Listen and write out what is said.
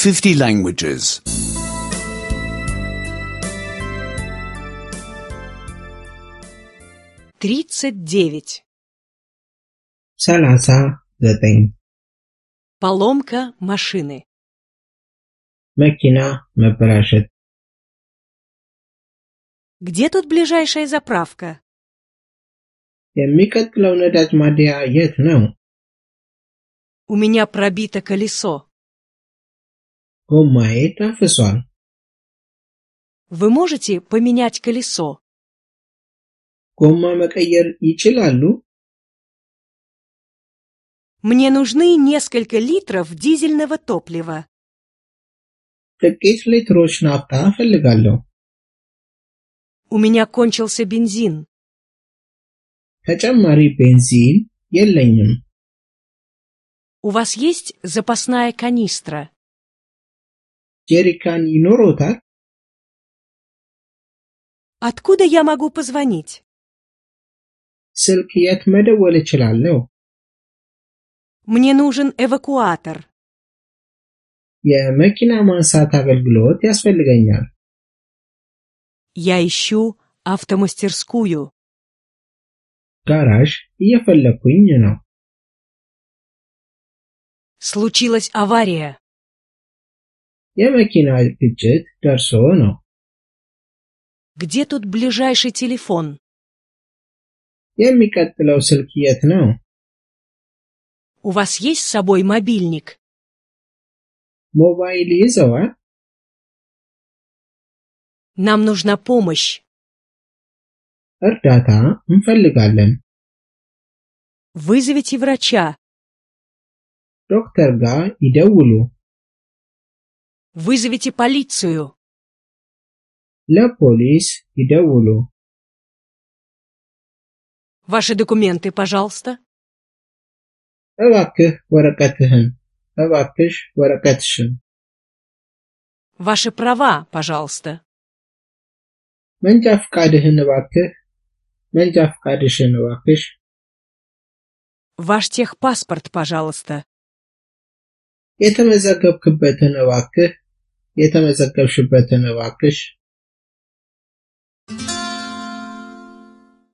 50 languages. 39. 39 Поломка машины. መኪና መበላሸት Где тут ближайшая заправка? የሚቀጥለው ነዳጅ ማደያ የት ነው? У меня пробито колесо. ጎማዬ ታፍሷል። Вы можете поменять колесо? ጎማ መቀየር ይችላሉ? Мне нужны несколько литров дизельного топлива. ጥቂት ሊትሮች ናፍጣ እፈልጋለሁ። У меня кончился бензин. ተጨማሪ ቤንዚን የለኝም። У вас есть запасная канистра? ጀሪካን ይኖሮታል? Откуда я могу позвонить? ስልክ የት መደወል እችላለሁ? Мне нужен эвакуатор. የመኪና ማንሳት አገልግሎት ያስፈልገኛል። Я ищу автомастерскую. ጋራዥ እየፈለኩኝ ነው። Случилась авария. የመኪና ግጭት ደርሶ ነው። Где тут ближайший телефон? የሚቀጥለው ስልክ የት ነው? У вас есть с собой мобильник? ሞባይል ይዘዋል? Нам нужна помощь. እርዳታ እንፈልጋለን። Вызовите врача. ዶክተር ጋር ይደውሉ። Вызовите полицию. ለፖሊስ ይደውሉ። Ваши документы, пожалуйста. እባክህ ወረቀትህን፣ እባክሽ ወረቀትሽን። Ваши права, пожалуйста. መንጃ ፍቃድህን እባክህ፣ መንጃ ፍቃድሽን እባክሽ። Ваш техпаспорт, пожалуйста. የተመዘገብክበትን እባክህ፣ የተመዘገብሽበትን እባክሽ።